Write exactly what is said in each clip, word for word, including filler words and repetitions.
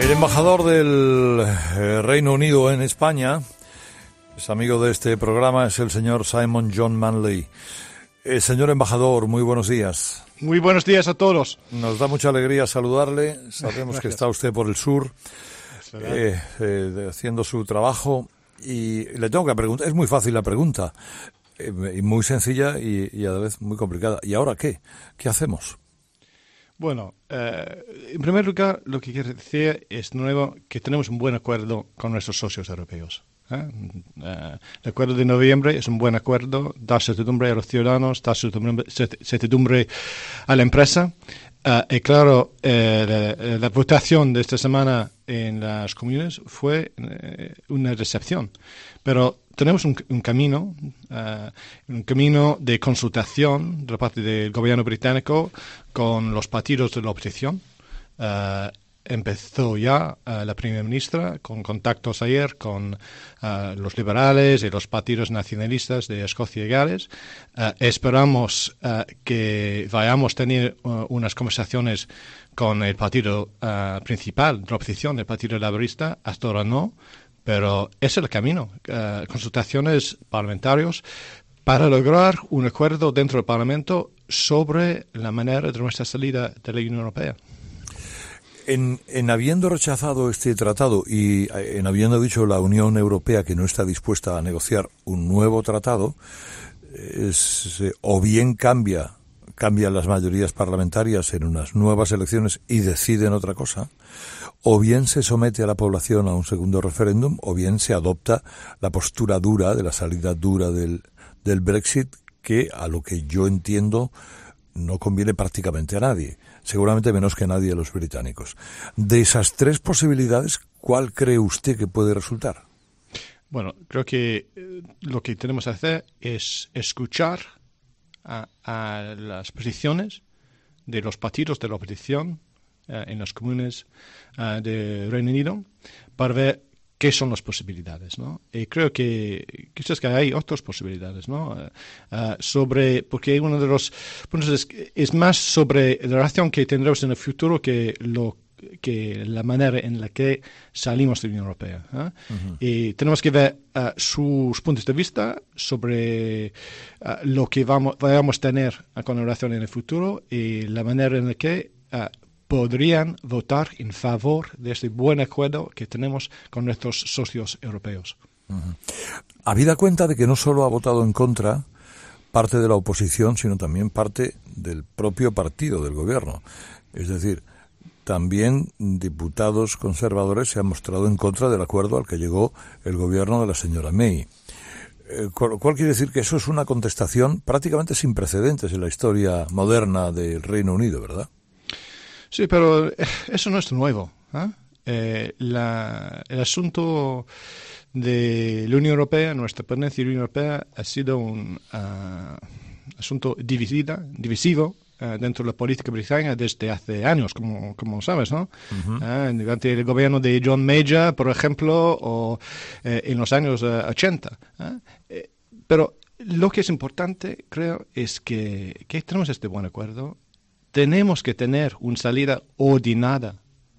El embajador del eh, Reino Unido en España, es amigo de este programa, es el señor Simon John Manley. Eh, señor embajador, muy buenos días. Muy buenos días a todos. Nos da mucha alegría saludarle. Sabemos que está usted por el sur, eh, eh, haciendo su trabajo. Y le tengo que preguntar, es muy fácil la pregunta, eh, y muy sencilla y, y a la vez muy complicada. ¿Y ahora qué? ¿Qué hacemos? Bueno, eh, en primer lugar, lo que quiero decir es, de nuevo, que tenemos un buen acuerdo con nuestros socios europeos. ¿eh? Eh, el acuerdo de noviembre es un buen acuerdo, da certidumbre a los ciudadanos, da certidumbre, certidumbre a la empresa. Uh, y claro, eh, la, la votación de esta semana en las comunes fue eh, una decepción. Pero tenemos un, un camino, uh, un camino de consultación de parte del gobierno británico con los partidos de la oposición. Uh, empezó ya uh, la primera ministra con contactos ayer con uh, los liberales y los partidos nacionalistas de Escocia y Gales. Uh, esperamos uh, que vayamos a tener uh, unas conversaciones con el partido uh, principal de la oposición, el Partido Laborista. Hasta ahora no, pero ese es el camino. Uh, consultaciones parlamentarias para lograr un acuerdo dentro del Parlamento sobre la manera de nuestra salida de la Unión Europea. En, en habiendo rechazado este tratado y en habiendo dicho la Unión Europea que no está dispuesta a negociar un nuevo tratado, es, o bien cambia, cambian las mayorías parlamentarias en unas nuevas elecciones y deciden otra cosa, o bien se somete a la población a un segundo referéndum, o bien se adopta la postura dura de la salida dura del, del Brexit, que a lo que yo entiendo no conviene prácticamente a nadie, seguramente menos que a nadie a los británicos. De esas tres posibilidades, ¿cuál cree usted que puede resultar? Bueno, creo que eh, lo que tenemos que hacer es escuchar a, a las posiciones de los partidos de la oposición eh, en los comunes eh, de Reino Unido para ver qué son las posibilidades, ¿no? Y creo que quizás que hay otras posibilidades, ¿no? Uh, uh, sobre, porque uno de los puntos es, es más sobre la relación que tendremos en el futuro que lo que la manera en la que salimos de la Unión Europea. ¿eh? Uh-huh. Y tenemos que ver uh, sus puntos de vista sobre uh, lo que vamos, vamos a tener con la relación en el futuro y la manera en la que uh, podrían votar en favor de este buen acuerdo que tenemos con nuestros socios europeos. Uh-huh. Habida cuenta de que no solo ha votado en contra parte de la oposición, sino también parte del propio partido del gobierno. Es decir, también diputados conservadores se han mostrado en contra del acuerdo al que llegó el gobierno de la señora May. Eh, con lo cual quiere decir que eso es una contestación prácticamente sin precedentes en la historia moderna del Reino Unido, ¿verdad? Sí, pero eso no es nuevo. ¿eh? Eh, la, el asunto de la Unión Europea, nuestra pertenencia a la Unión Europea, ha sido un uh, asunto divisida, divisivo uh, dentro de la política británica desde hace años, como, como sabes, ¿no? Uh-huh. Uh, durante el gobierno de John Major, por ejemplo, o eh, en los años uh, ochenta. ¿eh? Eh, pero lo que es importante, creo, es que, que tenemos este buen acuerdo. Tenemos que tener una salida ordenada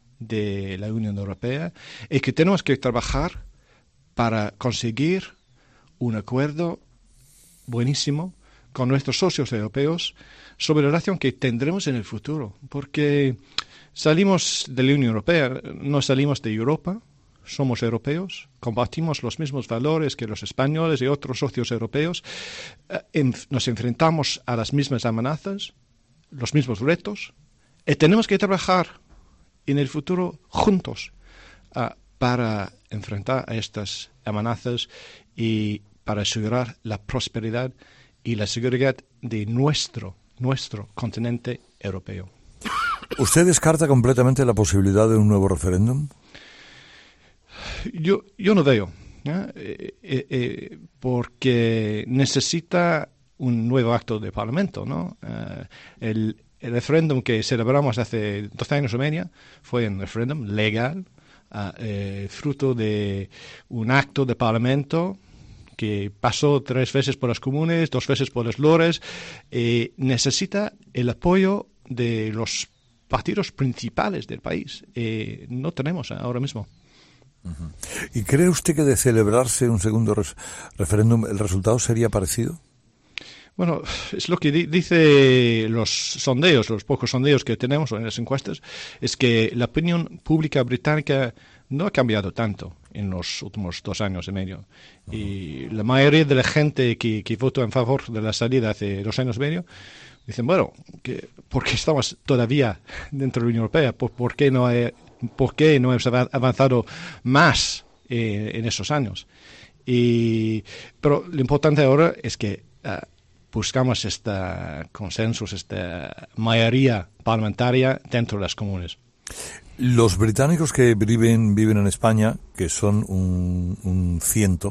de la Unión Europea y que tenemos que trabajar para conseguir un acuerdo buenísimo con nuestros socios europeos sobre la relación que tendremos en el futuro. Porque salimos de la Unión Europea, no salimos de Europa, somos europeos, compartimos los mismos valores que los españoles y otros socios europeos, eh, nos enfrentamos a las mismas amenazas, los mismos retos, y tenemos que trabajar en el futuro juntos uh, para enfrentar a estas amenazas y para asegurar la prosperidad y la seguridad de nuestro, nuestro continente europeo. ¿Usted descarta completamente la posibilidad de un nuevo referéndum? Yo, yo no veo, ¿eh? Eh, eh, eh, porque necesita un nuevo acto de Parlamento, ¿no? Uh, el, el referéndum que celebramos hace doce años y medio fue un referéndum legal, uh, eh, fruto de un acto de Parlamento que pasó tres veces por las comunes, dos veces por los lores, y necesita el apoyo de los partidos principales del país. Eh, no tenemos ahora mismo. Uh-huh. ¿Y cree usted que de celebrarse un segundo res- referéndum el resultado sería parecido? Bueno, es lo que di- dice los sondeos, los pocos sondeos que tenemos en las encuestas, es que la opinión pública británica no ha cambiado tanto en los últimos dos años y medio. Uh-huh. Y la mayoría de la gente que, que votó en favor de la salida hace dos años y medio dicen, bueno, que, ¿por qué estamos todavía dentro de la Unión Europea? ¿Por, por qué no hay, por qué no hemos avanzado más eh, en esos años? Y, pero lo importante ahora es que uh, buscamos este consenso, esta mayoría parlamentaria dentro de las comunes. Los británicos que viven viven en España, que son un, un ciento,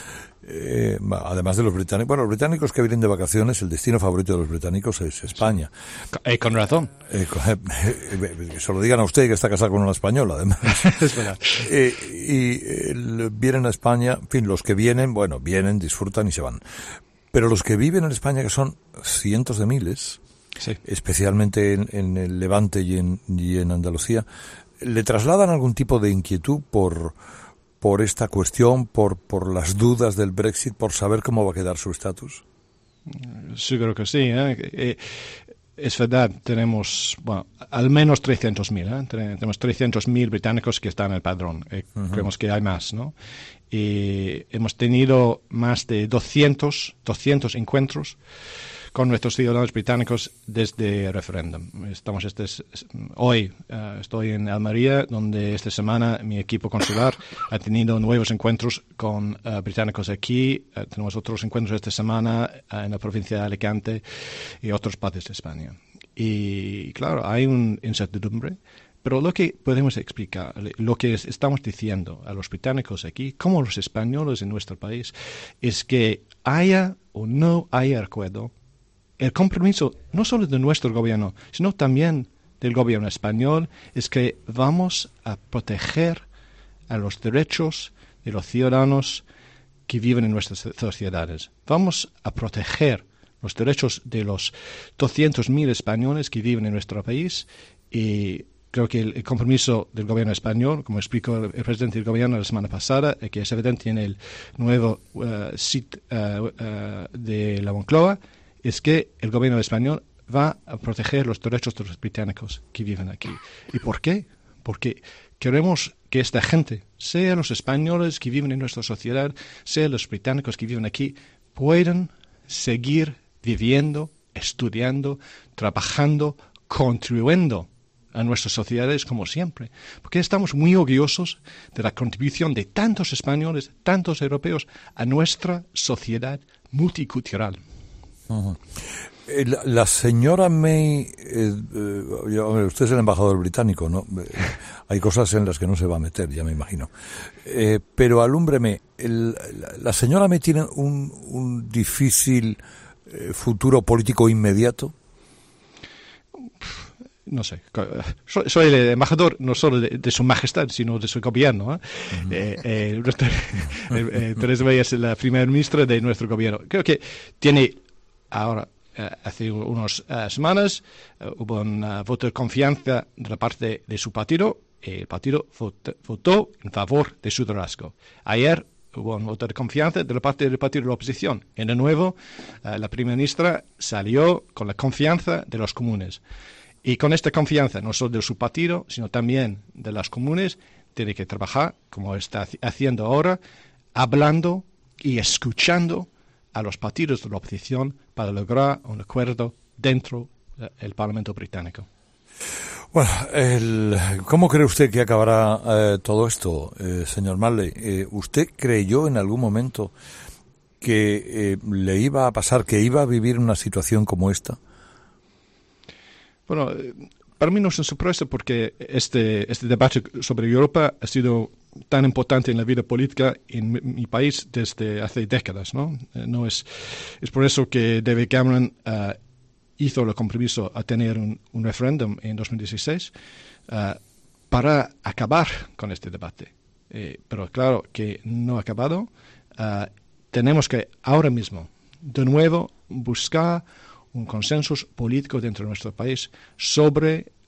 eh, además de los británicos, bueno, los británicos que vienen de vacaciones, el destino favorito de los británicos es España. Eh, con razón. Eh, eh, que se lo digan a usted, que está casado con una española, además. Es verdad. Eh, y eh, vienen a España, en fin, los que vienen, bueno, vienen, disfrutan y se van. Pero los que viven en España, que son cientos de miles, sí, especialmente en, en el Levante y en, y en Andalucía, ¿le trasladan algún tipo de inquietud por, por esta cuestión, por, por las dudas del Brexit, por saber cómo va a quedar su estatus? Sí, creo que sí. ¿eh? Eh, es verdad, tenemos bueno, al menos trescientos mil. ¿eh? Tenemos trescientos mil británicos que están en el padrón. Eh, uh-huh. Creemos que hay más, ¿no? Y hemos tenido más de doscientos, doscientos encuentros con nuestros ciudadanos británicos desde el referéndum. Estamos este, hoy, uh, estoy en Almería, donde esta semana mi equipo consular ha tenido nuevos encuentros con uh, británicos aquí. Uh, tenemos otros encuentros esta semana uh, en la provincia de Alicante y otras partes de España. Y claro, hay una incertidumbre, pero lo que podemos explicar, lo que es, estamos diciendo a los británicos aquí, como los españoles en nuestro país, es que haya o no haya acuerdo, el compromiso no solo de nuestro gobierno, sino también del gobierno español, es que vamos a proteger a los derechos de los ciudadanos que viven en nuestras sociedades. Vamos a proteger los derechos de los doscientos mil españoles que viven en nuestro país y creo que el, el compromiso del gobierno español, como explicó el, el presidente del gobierno la semana pasada, que es evidente en el nuevo uh, sitio uh, uh, de la Moncloa, es que el gobierno español va a proteger los derechos de los británicos que viven aquí. ¿Y por qué? Porque queremos que esta gente, sea los españoles que viven en nuestra sociedad, sea los británicos que viven aquí, puedan seguir viviendo, estudiando, trabajando, contribuyendo a nuestras sociedades como siempre. Porque estamos muy orgullosos de la contribución de tantos españoles, tantos europeos a nuestra sociedad multicultural. Uh-huh. La, la señora May, eh, eh, usted es el embajador británico, ¿no? Eh, hay cosas en las que no se va a meter, ya me imagino. Eh, pero alúmbreme, el, la, la señora May tiene un, un difícil eh, futuro político inmediato. No sé, soy, soy el embajador no solo de, de su majestad, sino de su gobierno. ¿eh? Uh-huh. eh, eh, eh, eh, Teresa May es la primera ministra de nuestro gobierno. Creo que tiene ahora, eh, hace unas uh, semanas, uh, hubo un uh, voto de confianza de la parte de su partido, y el partido vot- votó en favor de su liderazgo. Ayer hubo un voto de confianza de la parte del partido de la oposición. Y de nuevo, uh, la primera ministra salió con la confianza de los comunes. Y con esta confianza, no solo de su partido, sino también de los comunes, tiene que trabajar, como está haciendo ahora, hablando y escuchando a los partidos de la oposición para lograr un acuerdo dentro del Parlamento británico. Bueno, el, ¿cómo cree usted que acabará eh, todo esto, eh, señor Marley? Eh, ¿Usted creyó en algún momento que eh, le iba a pasar, que iba a vivir una situación como esta? Bueno, para mí no es una sorpresa porque este, este debate sobre Europa ha sido tan importante en la vida política en mi, mi país desde hace décadas, ¿no? Eh, no es, es por eso que David Cameron uh, hizo el compromiso a tener un, un referéndum en dos mil dieciséis uh, para acabar con este debate. Eh, pero claro que no ha acabado. Uh, tenemos que ahora mismo, de nuevo, buscar un consenso político dentro de nuestro país sobre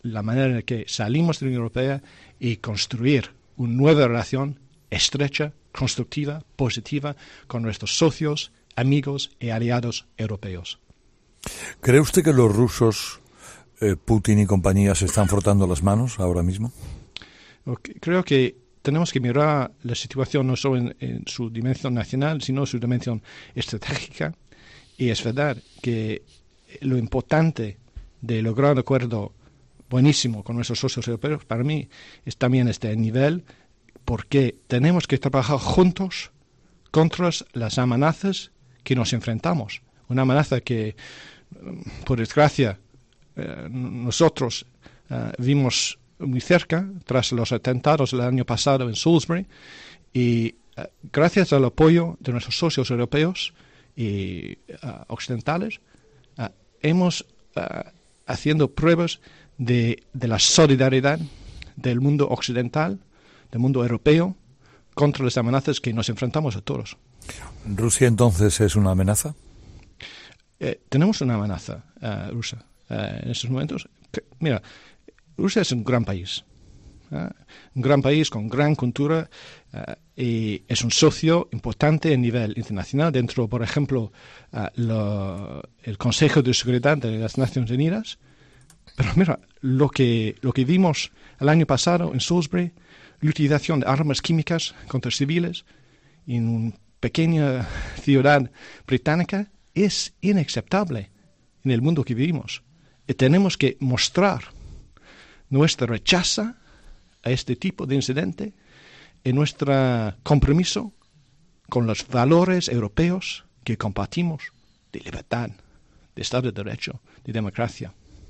la manera en que salimos de la Unión Europea y construir una nueva relación estrecha, constructiva, positiva con nuestros socios, amigos y aliados europeos. ¿Cree usted que los rusos, eh, Putin y compañía, se están frotando las manos ahora mismo? Creo que tenemos que mirar la situación no solo en, en su dimensión nacional, sino en su dimensión estratégica. Y es verdad que lo importante de lograr un acuerdo buenísimo con nuestros socios europeos, para mí, es también este nivel, porque tenemos que trabajar juntos contra las amenazas que nos enfrentamos. Una amenaza que, por desgracia, eh, nosotros eh, vimos muy cerca tras los atentados del año pasado en Salisbury, y eh, gracias al apoyo de nuestros socios europeos y uh, occidentales, uh, hemos uh, haciendo pruebas de, de la solidaridad del mundo occidental, del mundo europeo, contra las amenazas que nos enfrentamos a todos. ¿Rusia entonces es una amenaza? Eh, tenemos una amenaza uh, rusa uh, en estos momentos. Que, mira, Rusia es un gran país, ¿eh? un gran país con gran cultura, uh, y es un socio importante a nivel internacional dentro, por ejemplo, uh, lo, el Consejo de Seguridad de las Naciones Unidas. Pero mira, lo que, lo que vimos el año pasado en Salisbury, la utilización de armas químicas contra civiles en una pequeña ciudad británica, es inaceptable en el mundo que vivimos. Y tenemos que mostrar nuestro rechazo a este tipo de incidente y nuestro compromiso con los valores europeos que compartimos de libertad, de Estado de Derecho, de democracia.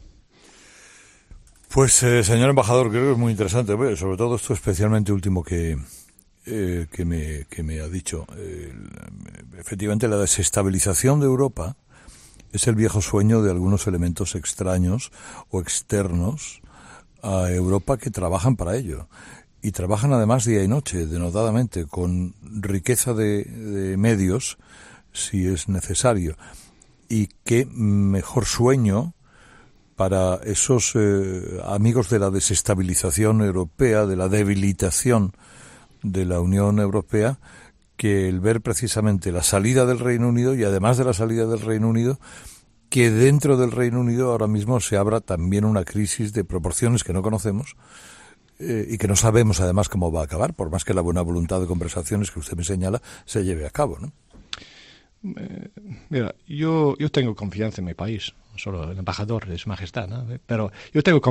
Pues, eh, señor embajador, creo que es muy interesante, sobre todo esto especialmente último que, eh, que, me, que me ha dicho. Eh, efectivamente, la desestabilización de Europa es el viejo sueño de algunos elementos extraños o externos a Europa que trabajan para ello. Y trabajan además día y noche, denotadamente, con riqueza de, de medios, si es necesario. Y qué mejor sueño para esos eh, amigos de la desestabilización europea, de la debilitación de la Unión Europea, que el ver precisamente la salida del Reino Unido y además de la salida del Reino Unido, que dentro del Reino Unido ahora mismo se abra también una crisis de proporciones que no conocemos eh, y que no sabemos además cómo va a acabar, por más que la buena voluntad de conversaciones que usted me señala se lleve a cabo, ¿no? Eh, mira, yo, yo tengo confianza en mi país, solo el embajador de Su Majestad, ¿no? Pero yo tengo